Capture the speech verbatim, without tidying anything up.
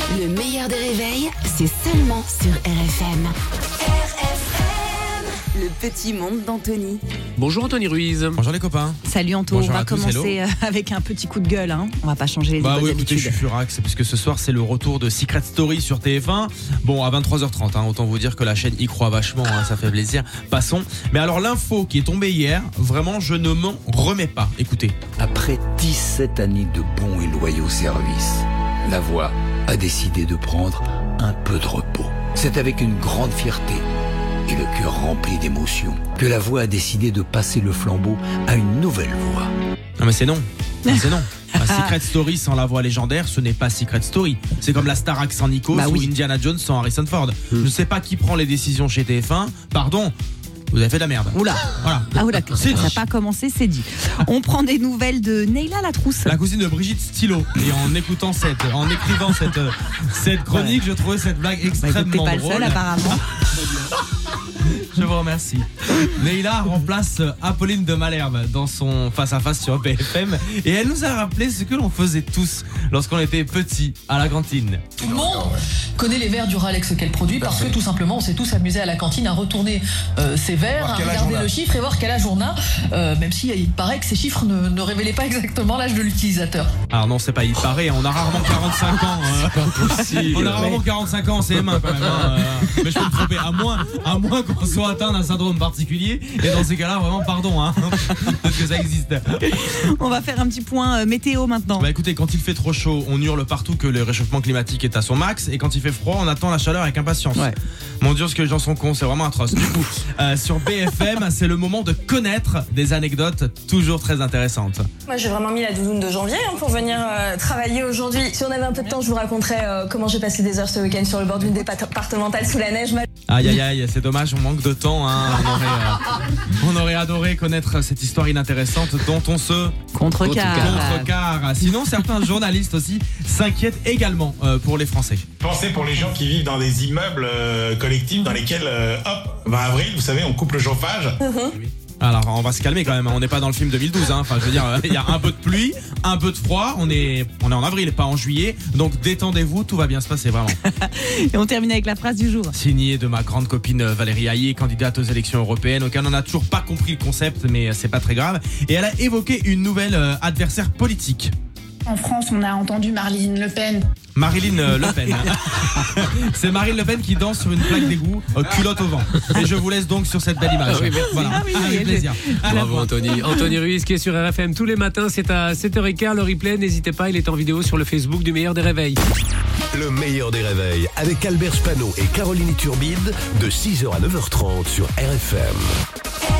Le meilleur des réveils, c'est seulement sur R F M. R F M, le petit monde d'Anthony. Bonjour Anthony Ruiz. Bonjour les copains. Salut Anto, Bonjour on va à tous, commencer euh, avec un petit coup de gueule. Hein. On va pas changer les Bah bonnes oui, écoutez, habitudes. je suis furax parce que ce soir c'est le retour de Secret Story sur T F un. Bon, à vingt-trois heures trente, hein, autant vous dire que la chaîne y croit vachement, hein, ça fait plaisir. Passons. Mais alors l'info qui est tombée hier, vraiment je ne m'en remets pas. Écoutez. Après dix-sept années de bons et loyaux services, La Voix a décidé de prendre un peu de repos. C'est avec une grande fierté et le cœur rempli d'émotions que La Voix a décidé de passer le flambeau à une nouvelle voix. Non mais c'est non. Non, c'est non. Un Secret Story sans la voix légendaire, ce n'est pas Secret Story. C'est comme la Starac sans Nikos bah oui. ou Indiana Jones sans Harrison Ford. Mmh. Je ne sais pas qui prend les décisions chez T F un. Pardon. Vous avez fait de la merde. Oula. Voilà. Ah oula, ça n'a pas commencé, c'est dit. On prend des nouvelles de Neila Latrousse. La cousine de Brigitte Stylo. Et en écoutant cette, en écrivant cette, cette chronique, ouais. Je trouvais cette blague extrêmement bah, écoute, t'es pas drôle. le seul apparemment. Je vous remercie. Neila remplace Apolline de Malherbe dans son face-à-face sur B F M et elle nous a rappelé ce que l'on faisait tous lorsqu'on était petits à la cantine. Tout le monde connaît les verres du Ralex qu'elle produit parce que tout simplement on s'est tous amusés à la cantine à retourner euh, ces verres, à regarder le chiffre et voir quel âge on a, euh, même si il paraît que ces chiffres ne, ne révélaient pas exactement l'âge de l'utilisateur. Alors non, c'est pas il paraît, on a rarement quarante-cinq ans. Euh, C'est pas possible. On a rarement quarante-cinq ans en C M un quand même. Hein, euh, mais je peux me tromper, à moins, à moins qu'on soit atteint d'un syndrome particulier. Et dans ces cas-là, vraiment, pardon, hein, peut-être que ça existe. On va faire un petit point euh, météo maintenant. Bah écoutez, quand il fait trop chaud, on hurle partout que le réchauffement climatique est à son max. Et quand il fait froid, on attend la chaleur avec impatience. Ouais. Mon Dieu, ce que les gens sont cons, c'est vraiment atroce. Du coup, euh, sur B F M, c'est le moment de connaître des anecdotes toujours très intéressantes. Moi, j'ai vraiment mis la doudoune de janvier hein, pour venir euh, travailler aujourd'hui. Si on avait un peu de temps, je vous raconterais euh, comment j'ai passé des heures ce week-end sur le bord d'une départementale sous la neige. Aïe aïe aïe, c'est dommage, on manque de temps. Hein. On, aurait, euh, on aurait adoré connaître cette histoire inintéressante dont on se contrecarre. contrecarre. Sinon, certains journalistes aussi s'inquiètent également euh, pour les Français. Pensez pour les gens qui vivent dans des immeubles euh, collectifs dans lesquels, euh, hop, vingt avril, vous savez, on coupe le chauffage. Mm-hmm. Alors on va se calmer quand même, on n'est pas dans le film deux mille douze, hein. Enfin je veux dire, il y a un peu de pluie, un peu de froid, on est, on est en avril, pas en juillet, donc détendez-vous, tout va bien se passer vraiment. Et on termine avec la phrase du jour. Signée de ma grande copine Valérie Hayé, candidate aux élections européennes, auquel on n'a toujours pas compris le concept, mais c'est pas très grave, et elle a évoqué une nouvelle euh, adversaire politique. En France, on a entendu Marine Le Pen. Marilyn Le Pen. C'est Marine Le Pen qui danse sur une plaque d'égout, euh, culotte au vent. Et je vous laisse donc sur cette belle image. Ah oui, merci. Voilà, Ah oui, avec oui, plaisir. Bravo Anthony. Anthony Ruiz qui est sur R F M tous les matins, c'est à sept heures quinze le replay, n'hésitez pas, il est en vidéo sur le Facebook du meilleur des réveils. Le meilleur des réveils avec Albert Spano et Caroline Turbide de six heures à neuf heures trente sur R F M.